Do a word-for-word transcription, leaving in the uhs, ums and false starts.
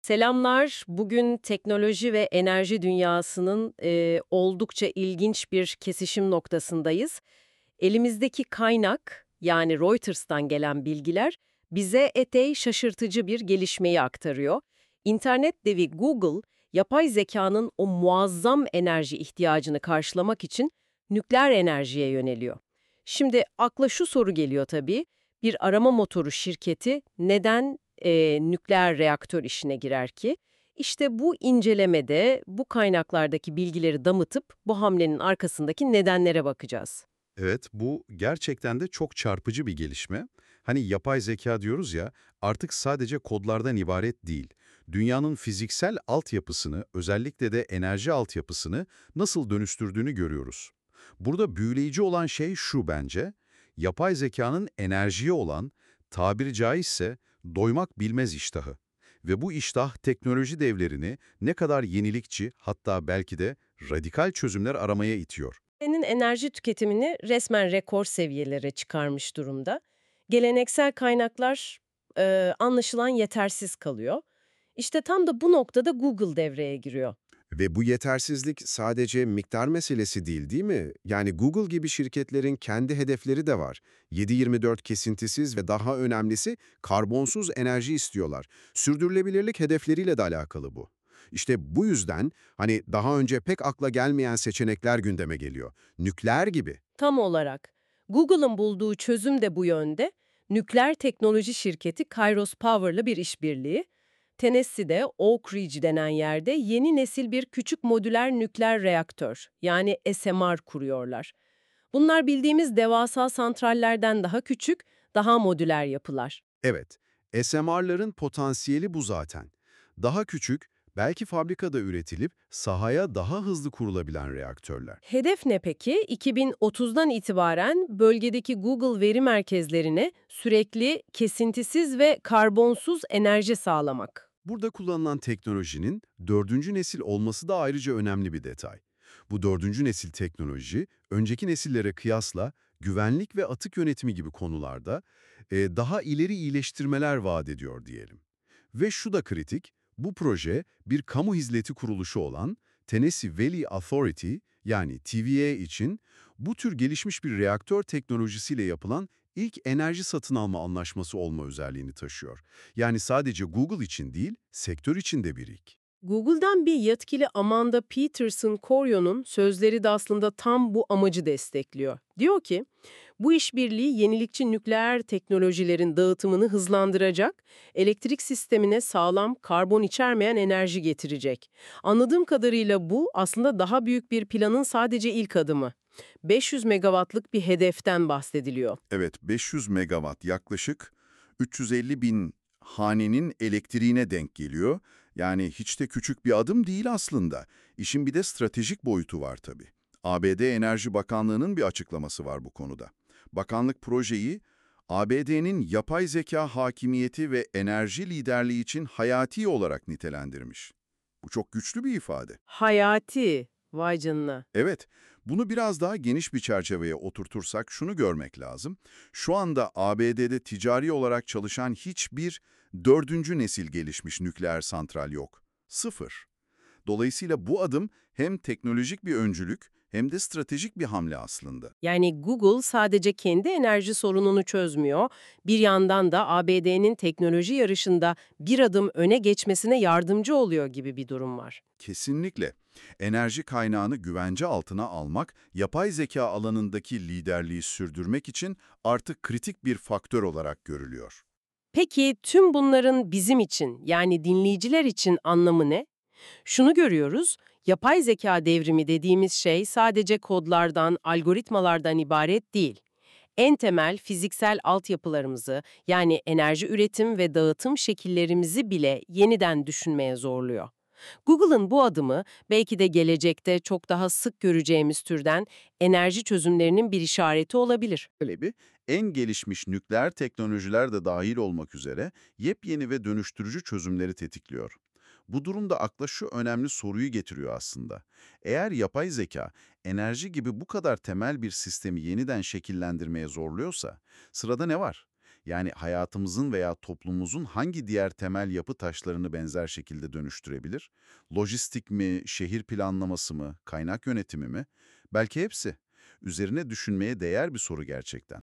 Selamlar. Bugün teknoloji ve enerji dünyasının e, oldukça ilginç bir kesişim noktasındayız. Elimizdeki kaynak, yani Reuters'tan gelen bilgiler, bize epey şaşırtıcı bir gelişmeyi aktarıyor. İnternet devi Google, yapay zekanın o muazzam enerji ihtiyacını karşılamak için nükleer enerjiye yöneliyor. Şimdi akla şu soru geliyor tabii, bir arama motoru şirketi neden e, nükleer reaktör işine girer ki? İşte bu incelemede bu kaynaklardaki bilgileri damıtıp bu hamlenin arkasındaki nedenlere bakacağız. Evet, bu gerçekten de çok çarpıcı bir gelişme. Hani yapay zeka diyoruz ya, artık sadece kodlardan ibaret değil. Dünyanın fiziksel altyapısını, özellikle de enerji altyapısını nasıl dönüştürdüğünü görüyoruz. Burada büyüleyici olan şey şu bence, yapay zekanın enerjiye olan, tabiri caizse doymak bilmez iştahı. Ve bu iştah teknoloji devlerini ne kadar yenilikçi, hatta belki de radikal çözümler aramaya itiyor. Senin enerji tüketimini resmen rekor seviyelere çıkarmış durumda. Geleneksel kaynaklar e, anlaşılan yetersiz kalıyor. İşte tam da bu noktada Google devreye giriyor. Ve bu yetersizlik sadece miktar meselesi değil, değil mi? Yani Google gibi şirketlerin kendi hedefleri de var. yedi yirmi dört kesintisiz ve daha önemlisi karbonsuz enerji istiyorlar. Sürdürülebilirlik hedefleriyle de alakalı bu. İşte bu yüzden hani daha önce pek akla gelmeyen seçenekler gündeme geliyor. Nükleer gibi. Tam olarak. Google'ın bulduğu çözüm de bu yönde. Nükleer teknoloji şirketi Kairos Power'la bir işbirliği. Tennessee'de Oak Ridge denen yerde yeni nesil bir küçük modüler nükleer reaktör, yani S M R kuruyorlar. Bunlar bildiğimiz devasa santrallerden daha küçük, daha modüler yapılar. Evet, S M R'ların potansiyeli bu zaten. Daha küçük, belki fabrikada üretilip sahaya daha hızlı kurulabilen reaktörler. Hedef ne peki? iki bin otuzdan itibaren bölgedeki Google veri merkezlerine sürekli, kesintisiz ve karbonsuz enerji sağlamak. Burada kullanılan teknolojinin dördüncü nesil olması da ayrıca önemli bir detay. Bu dördüncü nesil teknoloji, önceki nesillere kıyasla güvenlik ve atık yönetimi gibi konularda e, daha ileri iyileştirmeler vaat ediyor diyelim. Ve şu da kritik, bu proje bir kamu hizmeti kuruluşu olan Tennessee Valley Authority yani T V A için bu tür gelişmiş bir reaktör teknolojisiyle yapılan ilk enerji satın alma anlaşması olma özelliğini taşıyor. Yani sadece Google için değil, sektör için de bir ilk. Google'dan bir yetkili Amanda Peterson-Corio'nun sözleri de aslında tam bu amacı destekliyor. Diyor ki, bu işbirliği yenilikçi nükleer teknolojilerin dağıtımını hızlandıracak, elektrik sistemine sağlam, karbon içermeyen enerji getirecek. Anladığım kadarıyla bu aslında daha büyük bir planın sadece ilk adımı. beş yüz megawattlık bir hedeften bahsediliyor. Evet, beş yüz megawatt yaklaşık üç yüz elli bin hanenin elektriğine denk geliyor. Yani hiç de küçük bir adım değil aslında. İşin bir de stratejik boyutu var tabii. A B D Enerji Bakanlığı'nın bir açıklaması var bu konuda. Bakanlık projeyi A B D'nin yapay zeka hakimiyeti ve enerji liderliği için hayati olarak nitelendirmiş. Bu çok güçlü bir ifade. Hayati, vay canına. Evet, bunu biraz daha geniş bir çerçeveye oturtursak şunu görmek lazım. Şu anda A B D'de ticari olarak çalışan hiçbir dördüncü nesil gelişmiş nükleer santral yok. Sıfır. Dolayısıyla bu adım hem teknolojik bir öncülük hem de stratejik bir hamle aslında. Yani Google sadece kendi enerji sorununu çözmüyor, bir yandan da A B D'nin teknoloji yarışında bir adım öne geçmesine yardımcı oluyor gibi bir durum var. Kesinlikle. Enerji kaynağını güvence altına almak, yapay zeka alanındaki liderliği sürdürmek için artık kritik bir faktör olarak görülüyor. Peki tüm bunların bizim için, yani dinleyiciler için anlamı ne? Şunu görüyoruz, yapay zeka devrimi dediğimiz şey sadece kodlardan, algoritmalardan ibaret değil. En temel fiziksel altyapılarımızı, yani enerji üretim ve dağıtım şekillerimizi bile yeniden düşünmeye zorluyor. Google'ın bu adımı belki de gelecekte çok daha sık göreceğimiz türden enerji çözümlerinin bir işareti olabilir. Öyle bir en gelişmiş nükleer teknolojiler de dahil olmak üzere yepyeni ve dönüştürücü çözümleri tetikliyor. Bu durumda akla şu önemli soruyu getiriyor aslında. Eğer yapay zeka, enerji gibi bu kadar temel bir sistemi yeniden şekillendirmeye zorluyorsa, sırada ne var? Yani hayatımızın veya toplumumuzun hangi diğer temel yapı taşlarını benzer şekilde dönüştürebilir? Lojistik mi, şehir planlaması mı, kaynak yönetimi mi? Belki hepsi. Üzerine düşünmeye değer bir soru gerçekten.